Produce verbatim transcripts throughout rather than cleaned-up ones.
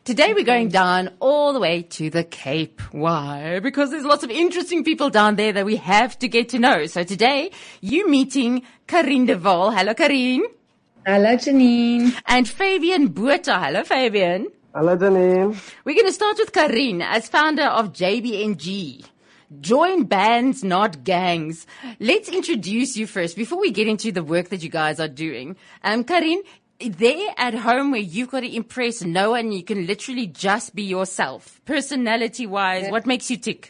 Today we're going down all the way to the Cape. Why? Because there's lots of interesting people down there that we have to get to know. So today you're meeting Karien de Waal. Hello, Karien. Hello, Janine. And Fabian Botha. Hello, Fabian. Hello, Janine. We're going to start with Karien as founder of J B N G. Join bands, not gangs. Let's introduce you first before we get into the work that you guys are doing. Um, Karien, there at home where you've got to impress no one, you can literally just be yourself. Personality-wise, yeah. What makes you tick?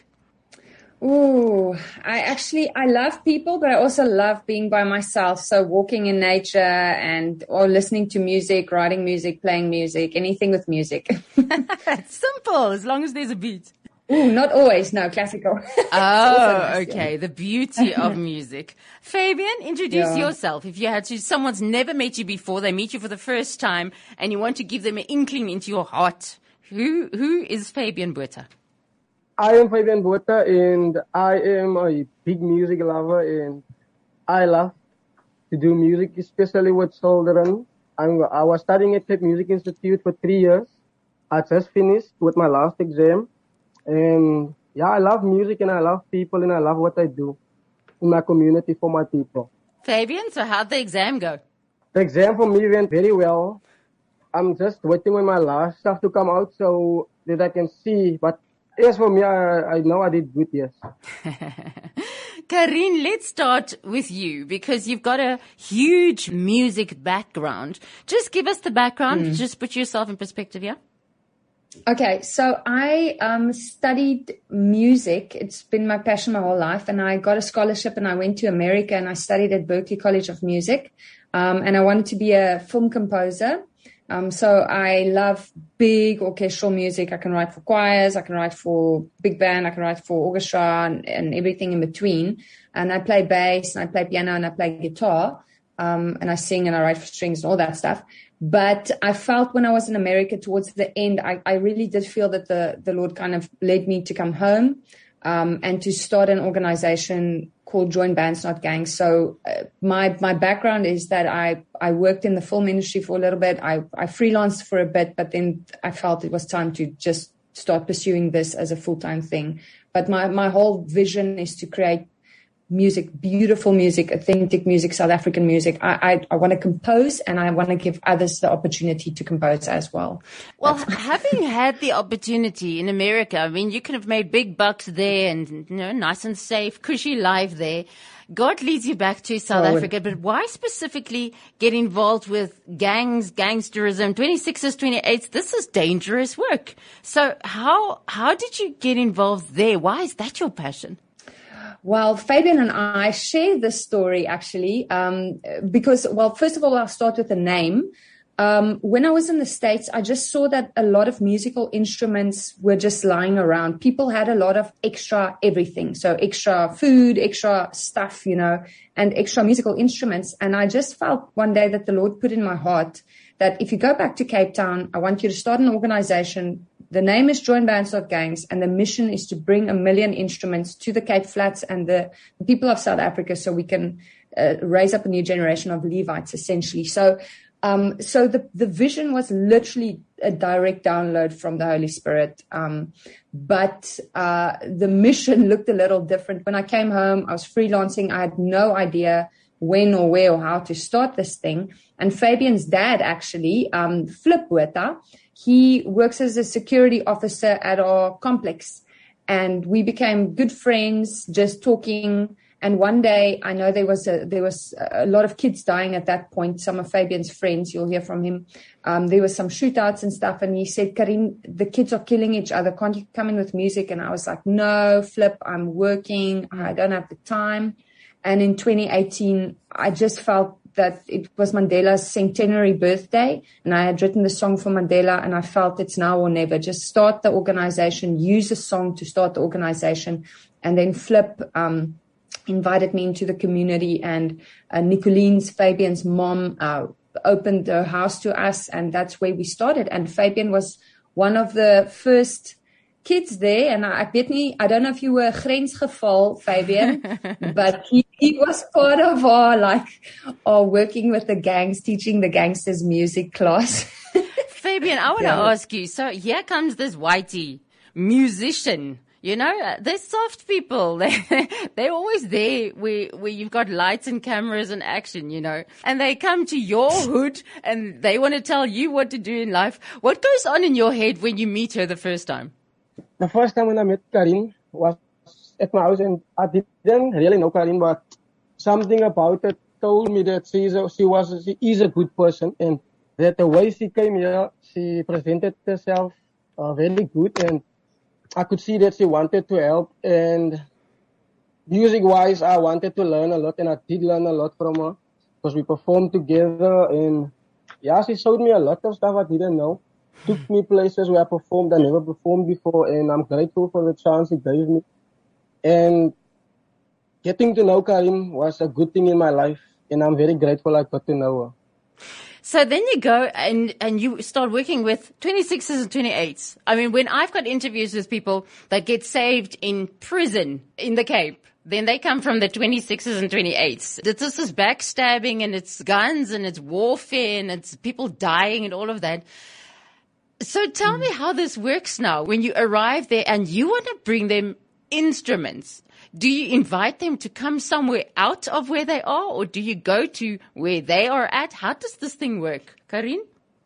Ooh, I actually, I love people, but I also love being by myself. So walking in nature and, or listening to music, writing music, playing music, anything with music. It's simple, as long as there's a beat. Ooh, not always. No, classical. Oh, nice, okay. Yeah. The beauty of music. Fabian, introduce yeah. yourself. If you had to, someone's never met you before, they meet you for the first time, and you want to give them an inkling into your heart. Who, who is Fabian Botha? I am Fabian Botha, and I am a big music lover, and I love to do music, especially with children. I'm, I was studying at Cape Music Institute for three years. I just finished with my last exam. And yeah, I love music and I love people and I love what I do in my community for my people. Fabian, so how'd the exam go? The exam for me went very well. I'm just waiting for my last stuff to come out so that I can see. But yes, for me, I, I know I did good, yes. Karien, let's start with you because you've got a huge music background. Just give us the background. Mm. Just put yourself in perspective, yeah? Okay, so I um, studied music. It's been my passion my whole life, and I got a scholarship and I went to America and I studied at Berklee College of Music, um, and I wanted to be a film composer. Um, so I love big orchestral music. I can write for choirs, I can write for big band, I can write for orchestra and, and everything in between. And I play bass and I play piano and I play guitar, um, and I sing and I write for strings and all that stuff. But I felt when I was in America towards the end, I, I really did feel that the, the Lord kind of led me to come home um, and to start an organization called Join Bands, Not Gangs. So uh, my my background is that I, I worked in the film industry for a little bit. I, I freelanced for a bit, but then I felt it was time to just start pursuing this as a full-time thing. But my, my whole vision is to create music, beautiful music, authentic music, South African music. I, I, I want to compose and I want to give others the opportunity to compose as well. Well, having had the opportunity in America, I mean, you could have made big bucks there and, you know, nice and safe, cushy life there. God leads you back to South oh, Africa, but why specifically get involved with gangs, gangsterism, twenty-sixes, twenty-eights? This is dangerous work. So how, how did you get involved there? Why is that your passion? Well, Fabian and I share this story actually, um, because, well, first of all, I'll start with the name. Um, when I was in the States, I just saw that a lot of musical instruments were just lying around. People had a lot of extra everything. So extra food, extra stuff, you know, and extra musical instruments. And I just felt one day that the Lord put in my heart that if you go back to Cape Town, I want you to start an organization. The name is Join Bands, Not Gangs, and the mission is to bring a million instruments to the Cape Flats and the, the people of South Africa so we can uh, raise up a new generation of Levites, essentially. So um, so the, the vision was literally a direct download from the Holy Spirit. Um, but uh, the mission looked a little different. When I came home, I was freelancing. I had no idea when or where or how to start this thing. And Fabian's dad, actually, um, Flip Botha, he works as a security officer at our complex. And we became good friends, just talking. And one day, I know there was a, there was a lot of kids dying at that point. Some of Fabian's friends, you'll hear from him. Um, there was some shootouts and stuff. And he said, Karien, the kids are killing each other. Can't you come in with music? And I was like, no, Flip, I'm working. I don't have the time. And in twenty eighteen, I just felt that it was Mandela's centenary birthday, and I had written the song for Mandela, and I felt it's now or never. Just start the organization, use a song to start the organization. And then Flip um, invited me into the community, and uh, Nicolene's, Fabian's mom, uh, opened her house to us, and that's where we started. And Fabian was one of the first kids there, and I, weet nie, I don't know if you were grensgeval, Fabian, but he, he was part of our, like, our working with the gangs, teaching the gangsters music class. Fabian, I want to Yeah. ask you, so here comes this whitey musician. You know, uh, they're soft people. They, they're always there where, where you've got lights and cameras and action, you know, and they come to your hood and they want to tell you what to do in life. What goes on in your head when you meet her the first time? The first time when I met Karin was at my house, and I didn't really know Karin, but something about it told me that she's a, she was she is a good person, and that the way she came here, she presented herself uh, very good, and I could see that she wanted to help. And music-wise, I wanted to learn a lot, and I did learn a lot from her because we performed together. And yeah, she showed me a lot of stuff I didn't know. Took me places where I performed I never performed before, and I'm grateful for the chance she gave me. And getting to know Karin was a good thing in my life, and I'm very grateful I got to know her. So then you go and, and you start working with twenty-sixes and twenty-eights. I mean, when I've got interviews with people that get saved in prison in the Cape, then they come from the twenty-sixes and twenty-eights. This is backstabbing and it's guns and it's warfare and it's people dying and all of that. So tell me how this works now when you arrive there and you want to bring them instruments. Do you invite them to come somewhere out of where they are, or do you go to where they are at? How does this thing work, Karin?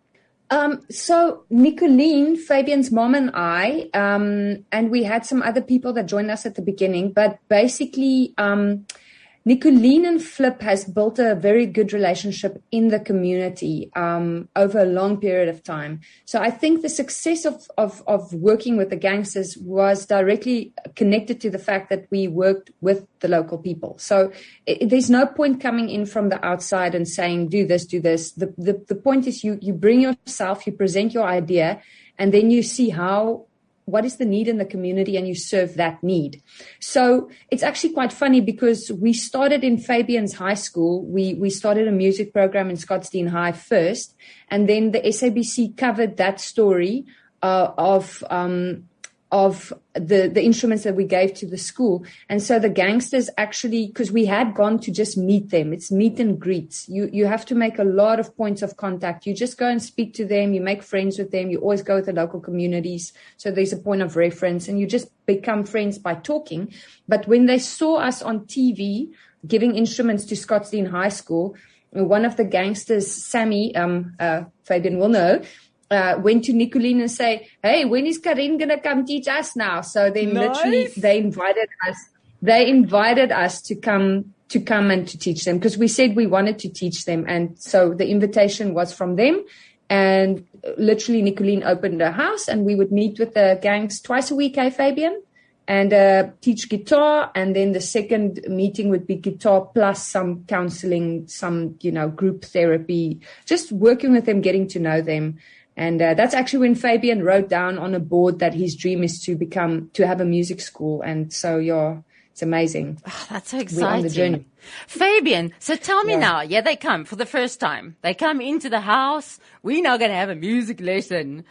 Um, so Nicoline, Fabian's mom, and I, um, and we had some other people that joined us at the beginning, but basically, um, Nicoline and Flip has built a very good relationship in the community um, over a long period of time. So I think the success of, of, of working with the gangsters was directly connected to the fact that we worked with the local people. So it, there's no point coming in from the outside and saying, do this, do this. The, the, the point is you, you bring yourself, you present your idea, and then you see how what is the need in the community, and you serve that need. So it's actually quite funny because we started in Fabian's high school. We, we started a music program in Scottsdene High first, and then the S A B C covered that story uh, of, um, of the, the instruments that we gave to the school. And so the gangsters actually, because we had gone to just meet them, it's meet and greets. You, you have to make a lot of points of contact. You just go and speak to them. You make friends with them. You always go with the local communities. So there's a point of reference, and you just become friends by talking. But when they saw us on T V giving instruments to Scottsdene High School, one of the gangsters, Sammy, um, uh, Fabian will know, Uh, went to Nicoline and say, hey, when is Karin going to come teach us now? So they Nice. literally, they invited us, they invited us to come, to come and to teach them, because we said we wanted to teach them. And so the invitation was from them, and literally Nicoline opened a house, and we would meet with the gangs twice a week, eh, Fabian? And uh, teach guitar, and then the second meeting would be guitar plus some counseling, some, you know, group therapy, just working with them, getting to know them. And uh, that's actually when Fabian wrote down on a board that his dream is to become, to have a music school. And so, yeah, it's amazing. Oh, that's so We're on the exciting. journey. Fabian, so tell me Yeah. now, yeah, they come for the first time. They come into the house. We're now going to have a music lesson.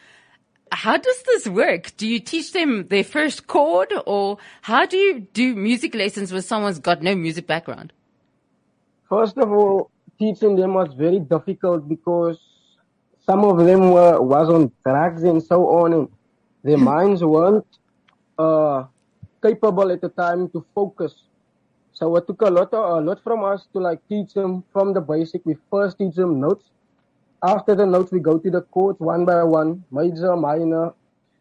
How does this work? Do you teach them their first chord, or how do you do music lessons when someone's got no music background? First of all, teaching them was very difficult because some of them were was on drugs and so on, and their minds weren't uh, capable at the time to focus. So it took a lot, of, a lot from us to like teach them from the basic. We first teach them notes. After the notes, we go to the chords one by one, major, minor.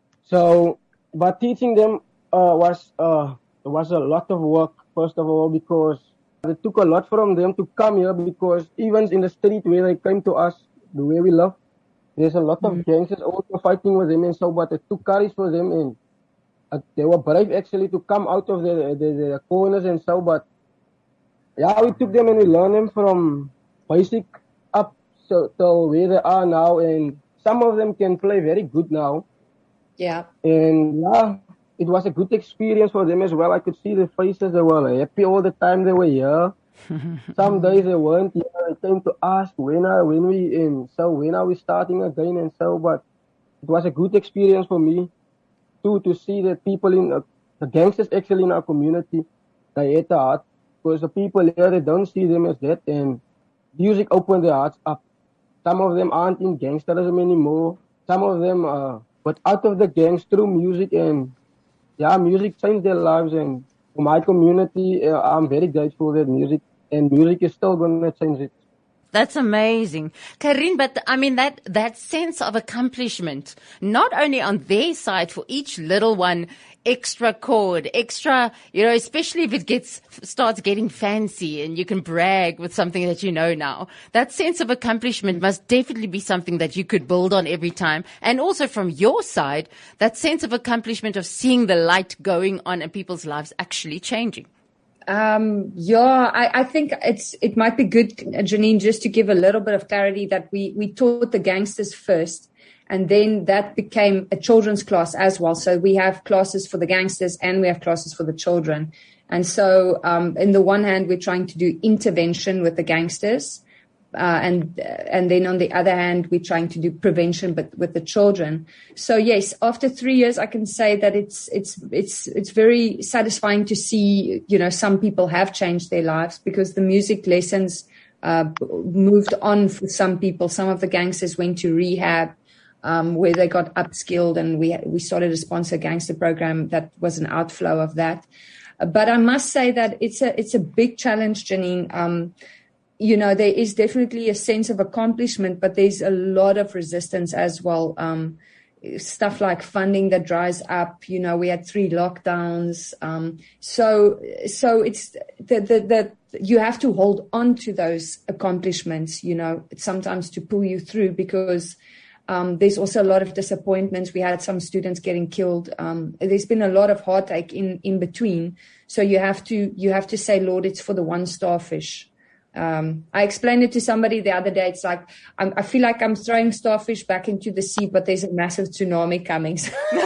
So, but teaching them uh, was uh, was a lot of work. First of all, because it took a lot from them to come here. Because even in the street where they came to us, the way we live, there's a lot of mm. gangsters also fighting with them and so, but it took courage for them, and uh, they were brave actually to come out of the, the, the corners and so, but yeah, we took them and we learned them from basic up so, till where they are now, and some of them can play very good now. Yeah. And yeah, it was a good experience for them as well. I could see the faces, they were happy all the time they were here. Some days they weren't here. They came to ask when are when we in so when are we starting again and so. But it was a good experience for me too to see that people in uh, the gangsters actually in our community, they had a heart, because the people here they don't see them as that, and music opened their hearts up. Some of them aren't in gangsterism anymore. some of them uh, got out of the gangs through music, and yeah, music changed their lives. And for my community, uh, I'm very grateful that music and music is still going to change it. That's amazing. Karin, but I mean that, that sense of accomplishment, not only on their side for each little one, extra chord, extra, you know, especially if it gets, starts getting fancy and you can brag with something that you know now. That sense of accomplishment must definitely be something that you could build on every time. And also from your side, that sense of accomplishment of seeing the light going on in people's lives actually changing. Um, yeah, I, I think it's, it might be good, Janine, just to give a little bit of clarity that we, we taught the gangsters first, and then that became a children's class as well. So we have classes for the gangsters and we have classes for the children. And so, um, in the one hand, we're trying to do intervention with the gangsters. Uh, and, and then on the other hand, we're trying to do prevention, but with the children. So yes, after three years, I can say that it's, it's, it's, it's very satisfying to see, you know, some people have changed their lives because the music lessons, uh, moved on for some people. Some of the gangsters went to rehab, um, where they got upskilled, and we, we started a sponsor gangster program that was an outflow of that. Uh, but I must say that it's a, it's a big challenge, Janine. Um, You know, there is definitely a sense of accomplishment, but there's a lot of resistance as well. Um, stuff like funding that dries up. You know, we had three lockdowns. Um, so, so it's the, the, the, you have to hold on to those accomplishments, you know, sometimes to pull you through because, um, there's also a lot of disappointments. We had some students getting killed. Um, there's been a lot of heartache in, in between. So you have to, you have to say, Lord, it's for the one starfish. Um, I explained it to somebody the other day. It's like, I'm, I feel like I'm throwing starfish back into the sea, but there's a massive tsunami coming.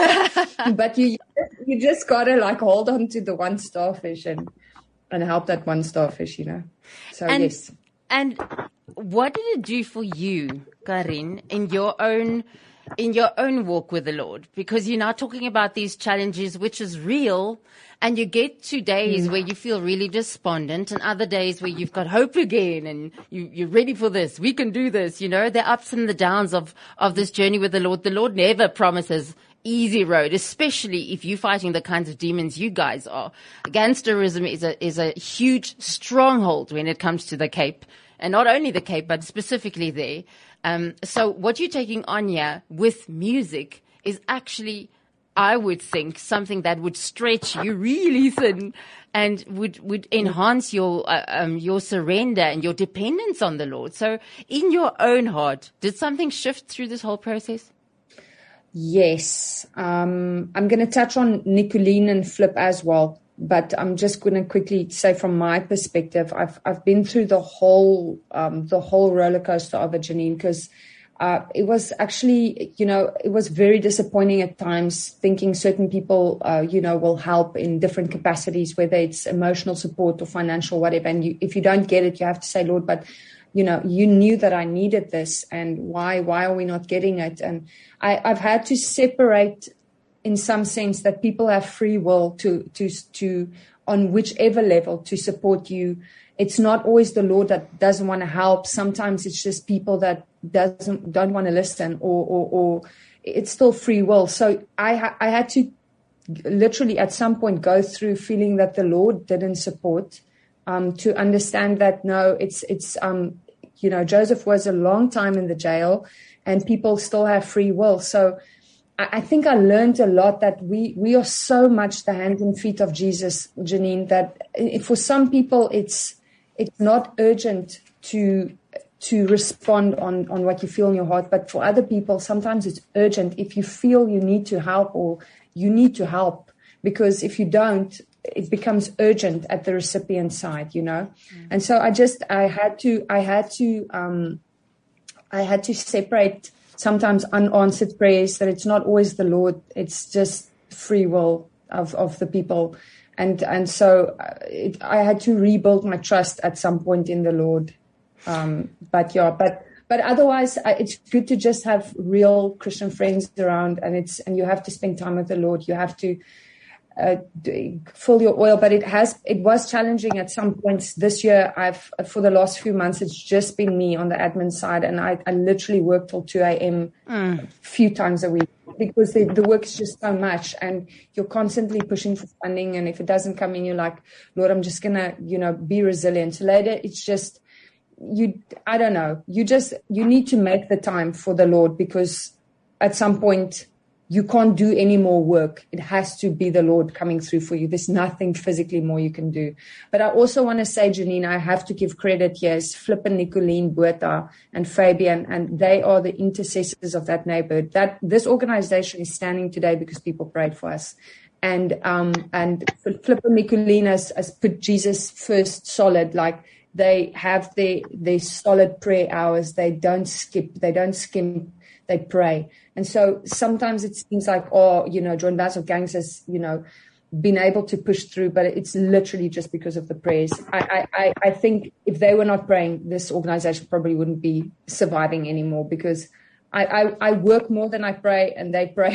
But you, you just gotta like hold on to the one starfish and, and help that one starfish, you know? So and, yes. And what did it do for you, Karin, in your own, in your own walk with the Lord? Because you're now talking about these challenges, which is real. And you get to days where you feel really despondent and other days where you've got hope again and you, you're ready for this. We can do this. You know, the ups and the downs of, of this journey with the Lord. The Lord never promises easy road, especially if you're fighting the kinds of demons you guys are. Gangsterism is a, is a huge stronghold when it comes to the Cape, and not only the Cape, but specifically there. Um, so what you're taking on here with music is actually, I would think, something that would stretch you really thin and would, would enhance your, uh, um, your surrender and your dependence on the Lord. So in your own heart, did something shift through this whole process? Yes. Um, I'm going to touch on Nicolene and Flip as well, but I'm just going to quickly say from my perspective, I've, I've been through the whole, um, the whole roller coaster of it, Janine, because Uh, it was actually, you know, it was very disappointing at times thinking certain people, uh, you know, will help in different capacities, whether it's emotional support or financial, whatever. And you, if you don't get it, you have to say, Lord, but, you know, you knew that I needed this, and why, why are we not getting it? And I, I've had to separate in some sense that people have free will to, to, to, on whichever level to support you. It's not always the Lord that doesn't want to help. Sometimes it's just people that doesn't don't want to listen, or, or, or it's still free will. So I, ha- I had to literally at some point go through feeling that the Lord didn't support, um, to understand that no, it's it's um, you know, Joseph was a long time in the jail, and people still have free will. So I, I think I learned a lot that we we are so much the hands and feet of Jesus, Janine, that for some people it's it's not urgent to to respond on, on what you feel in your heart. But for other people, sometimes it's urgent. If you feel you need to help, or you need to help, because if you don't, it becomes urgent at the recipient side, you know? Mm. And so I just, I had to, I had to, um, I had to separate sometimes unanswered prayers, that it's not always the Lord. It's just free will of, of the people. And, and so it, I had to rebuild my trust at some point in the Lord. Um, but yeah, but, but otherwise I, it's good to just have real Christian friends around, and it's, and you have to spend time with the Lord. You have to, uh, fill your oil. But it has, it was challenging at some points this year. I've, for the last few months, it's just been me on the admin side. And I, I literally work till two a.m. Mm. a few times a week because the, the work is just so much and you're constantly pushing for funding. And if it doesn't come in, you're like, Lord, I'm just going to, you know, be resilient. Later, it's just, you, I don't know, you just, you need to make the time for the Lord because at some point, you can't do any more work. It has to be the Lord coming through for you. There's nothing physically more you can do. But I also want to say, Janine, I have to give credit here. It's Flip and Nicolene Botha and Fabian, and they are the intercessors of that neighborhood. That this organization is standing today because people prayed for us. And um and Flip and Nicolene has, has put Jesus first solid, like they have their their solid prayer hours. They don't skip, they don't skim, they pray. And so sometimes it seems like, oh, you know, Joint Bands of Gangs has, you know, been able to push through, but it's literally just because of the prayers. I, I, I think if they were not praying, this organization probably wouldn't be surviving anymore because I, I, I work more than I pray and they pray.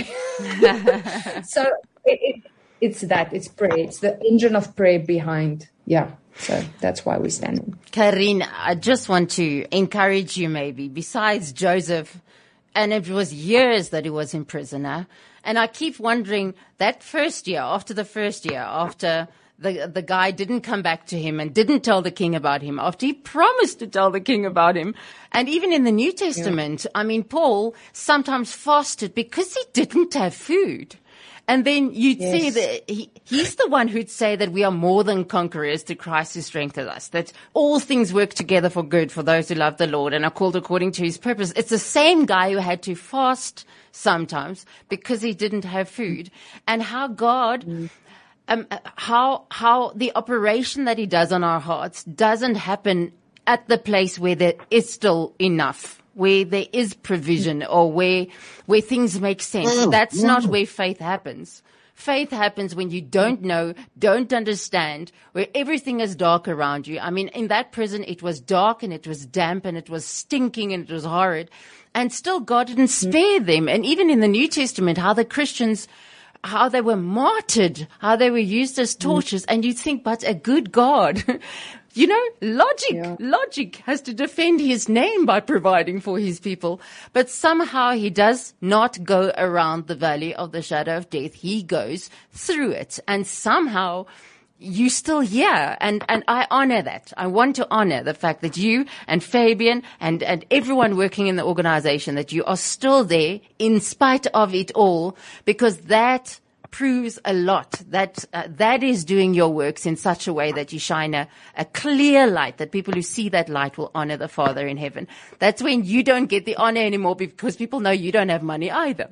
So it, it, it's that, it's prayer. It's the engine of prayer behind. Yeah. So that's why we're standing. Karine, I just want to encourage you maybe, besides Joseph, and it was years that he was in prison now. And I keep wondering that first year, after the first year, after the the guy didn't come back to him and didn't tell the king about him, after he promised to tell the king about him. And even in the New Testament, yeah. I mean, Paul sometimes fasted because he didn't have food. And then you'd yes. see that he, he's the one who'd say that we are more than conquerors to Christ who strengthens us, that all things work together for good for those who love the Lord and are called according to his purpose. It's the same guy who had to fast sometimes because he didn't have food, and how God, mm. um, how, how the operation that he does on our hearts doesn't happen at the place where there is still enough, where there is provision or where, where things make sense. Mm, That's yeah. not where faith happens. Faith happens when you don't know, don't understand, where everything is dark around you. I mean, in that prison, it was dark and it was damp and it was stinking and it was horrid. And still God didn't spare them. And even in the New Testament, how the Christians, how they were martyred, how they were used as torches. Mm. And you think, but a good God. You know, logic, yeah. logic has to defend his name by providing for his people. But somehow he does not go around the valley of the shadow of death. He goes through it. And somehow you still here. And, and I honor that. I want to honor the fact that you and Fabian and, and everyone working in the organization, that you are still there in spite of it all, because that proves a lot. That uh, that is doing your works in such a way that you shine a, a clear light, that people who see that light will honor the Father in heaven. That's when you don't get the honor anymore because people know you don't have money either.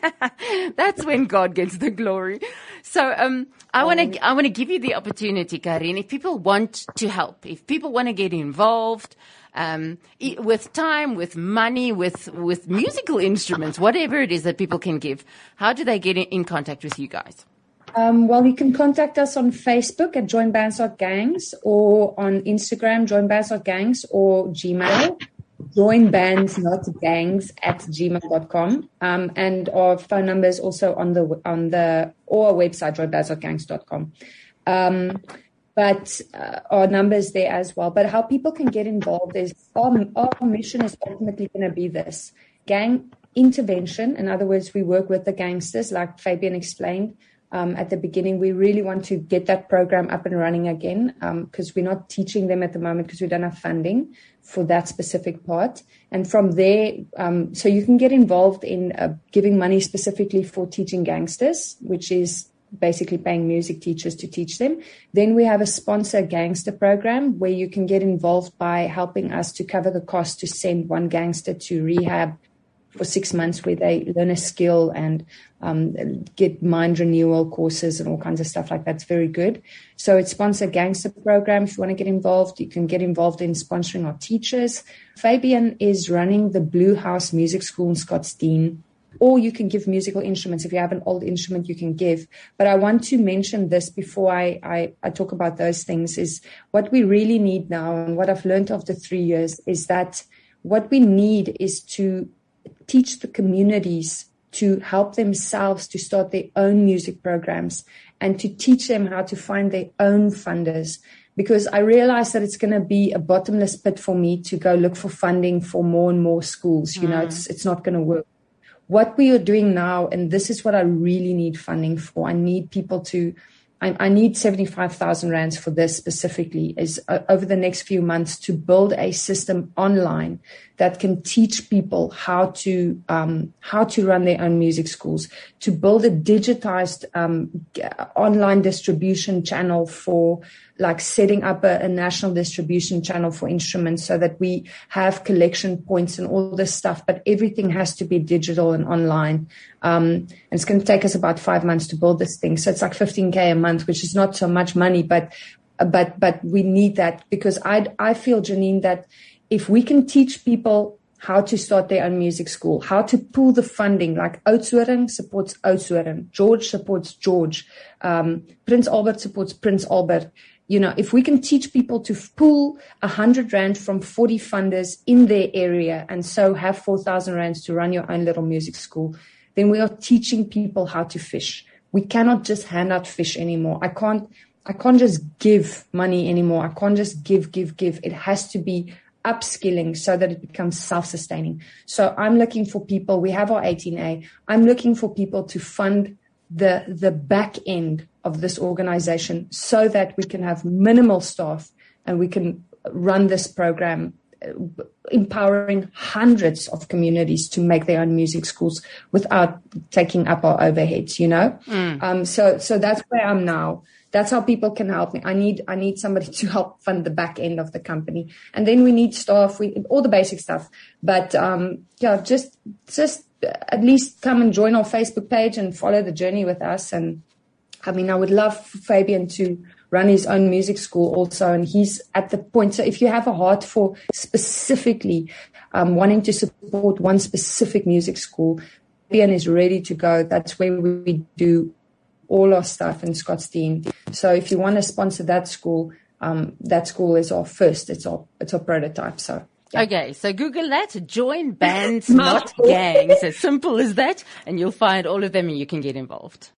That's when God gets the glory. So um I want to I want to give you the opportunity, Karine, if people want to help, if people want to get involved, Um, with time, with money, with, with musical instruments, whatever it is that people can give, how do they get in, in contact with you guys? Um, well, you can contact us on Facebook at join bands dot gangs, or on Instagram, join bands dot gangs, or Gmail, joinbands.gangs at gmail dot com. Um, and our phone number is also on the, on the, or our website, join bands dot gangs dot com. Um, But uh, our numbers there as well. But how people can get involved is our, our mission is ultimately going to be this: gang intervention. In other words, we work with the gangsters, like Fabian explained um, at the beginning. We really want to get that program up and running again, because um, we're not teaching them at the moment because we don't have funding for that specific part. And from there, um, so you can get involved in uh, giving money specifically for teaching gangsters, which is basically paying music teachers to teach them. Then we have a sponsor gangster program where you can get involved by helping us to cover the cost to send one gangster to rehab for six months where they learn a skill and um, get mind renewal courses and all kinds of stuff like that. It's very good. So it's sponsor gangster program. If you want to get involved, you can get involved in sponsoring our teachers. Fabian is running the Blue House Music School in Scottsdene. Or you can give musical instruments. If you have an old instrument, you can give. But I want to mention this before I, I, I talk about those things, is what we really need now, and what I've learned after three years is that what we need is to teach the communities to help themselves to start their own music programs and to teach them how to find their own funders. Because I realized that it's going to be a bottomless pit for me to go look for funding for more and more schools. You mm. know, it's it's not going to work. What we are doing now, and this is what I really need funding for, I need people to, I, I need seventy-five thousand rands for this specifically, is uh, over the next few months to build a system online that can teach people how to um, how to run their own music schools, to build a digitized um, online distribution channel for like setting up a, a national distribution channel for instruments so that we have collection points and all this stuff, but everything has to be digital and online. Um, and it's going to take us about five months to build this thing. So it's like fifteen K a month, which is not so much money, but, but, but we need that because I, I feel, Janine, that if we can teach people how to start their own music school, how to pool the funding, like Oudtshoorn supports Oudtshoorn, George supports George, um, Prince Albert supports Prince Albert. You know, if we can teach people to pool a hundred rand from forty funders in their area and so have four thousand rands to run your own little music school, then we are teaching people how to fish. We cannot just hand out fish anymore. I can't, I can't just give money anymore. I can't just give, give, give. It has to be upskilling so that it becomes self-sustaining. So I'm looking for people. We have our eighteen A. I'm looking for people to fund the the back end of this organization so that we can have minimal staff and we can run this program, uh, empowering hundreds of communities to make their own music schools without taking up our overheads, you know? Mm. Um, so, so that's where I'm now. That's how people can help me. I need, I need somebody to help fund the back end of the company. And then we need staff, we, all the basic stuff. But, um, yeah, just, just at least come and join our Facebook page and follow the journey with us. And I mean, I would love for Fabian to run his own music school also. And he's at the point. So if you have a heart for specifically, um, wanting to support one specific music school, Fabian is ready to go. That's where we do all our stuff in Scottsdene. So if you want to sponsor that school, um, that school is our first. It's our, it's our prototype. So. Yeah. Okay, so Google that, join bands, not gangs. As simple as that, and you'll find all of them and you can get involved.